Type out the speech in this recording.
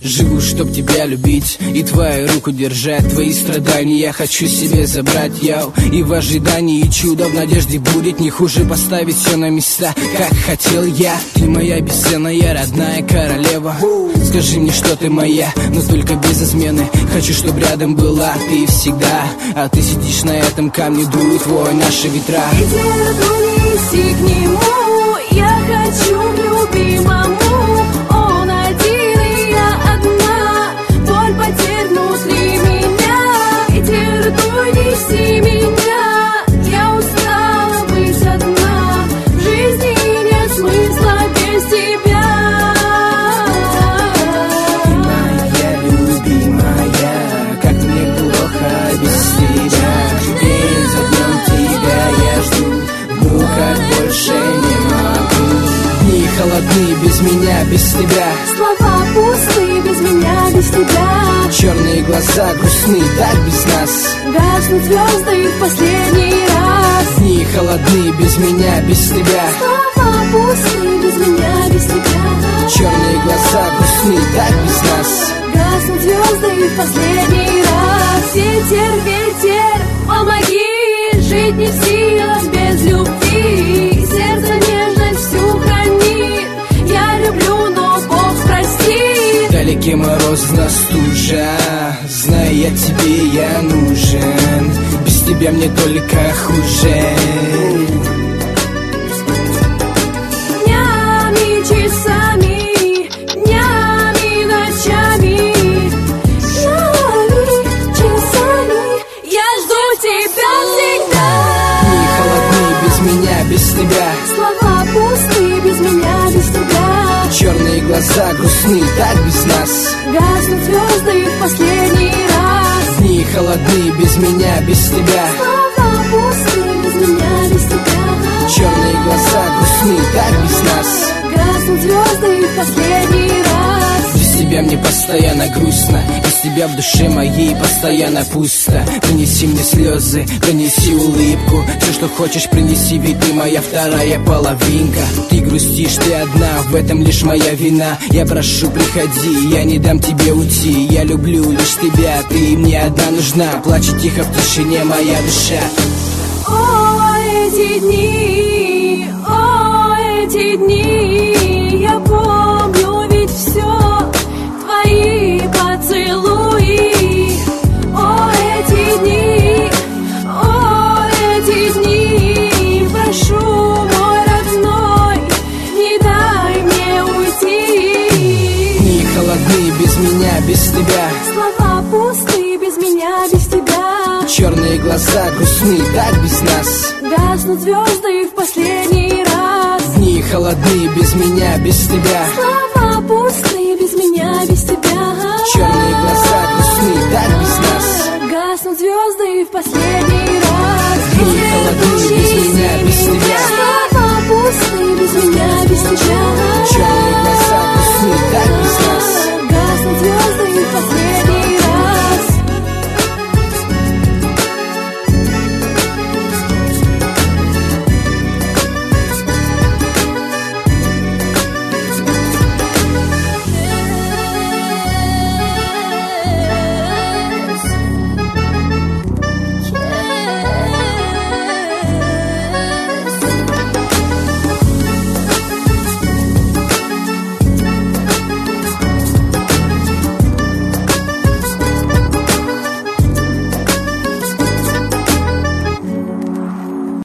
Живу, чтоб тебя любить и твою руку держать. Твои страдания я хочу себе забрать, яу. И в ожидании чуда, в надежде будет не хуже поставить все на места, как хотел я. Ты моя бесценная родная королева. Скажи мне, что ты моя, но только без измены. Хочу, чтоб рядом была ты всегда. А ты сидишь на этом камне, дует твой наши ветра. Неси к нему, я хочу к любимому. Он один и я одна. Боль потерь внутри меня. Ветер, дуй, неси меня. Я устала быть одна. В жизни нет смысла без тебя. Ты моя любимая, как мне плохо без тебя. День за днем тебя я жду, как больше не могу. Дни холодные без меня, без тебя. Слова пустые без меня, без тебя. Черные глаза грустные, так без нас. Гаснут звезды в последний раз. Дни холодные без меня, без тебя. Слова пустые без меня, без тебя. Черные глаза грустные, так без нас. Гаснут звезды в последний раз. Ветер, ветер, помоги. Жить не в силах без любви. Сердце нежность всю хранит. Я люблю, но Бог простит. Вдалеке морозно стужа, зная я тебе я нужен. Без тебя мне только хуже. Днями, часами, днями, ночами. Днями, часами. Я жду тебя всегда. Дни холодные без меня, без тебя. Слова пустые без меня, без тебя. Черные глаза грустные, так без нас. Гаснут звезды в последний раз. Дни холодные без меня, без тебя. Слова пустые без меня, без тебя. Черные глаза грустные, так без нас. Гаснут звезды в последний раз. Без тебя мне постоянно грустно, без тебя в душе моей постоянно пусто. Принеси мне слезы, принеси улыбку. Все, что хочешь, принеси, ведь ты моя вторая половинка. Ты грустишь, ты одна, в этом лишь моя вина. Я прошу, приходи, я не дам тебе уйти. Я люблю лишь тебя, ты мне одна нужна. Плачет тихо в тишине моя душа. О, эти дни, я помню ведь все. Твои поцелуи. О, эти дни, прошу, мой родной, не дай мне уйти. Дни холодные без меня, без тебя. Слова пустые без меня, без тебя. Черные глаза грустные, так без нас. Гаснут звезды в последний раз. Дни холодные без меня, без тебя. Слова пустые без меня, без тебя. Черные глаза грустные, так без нас. Гаснут звезды в последний раз.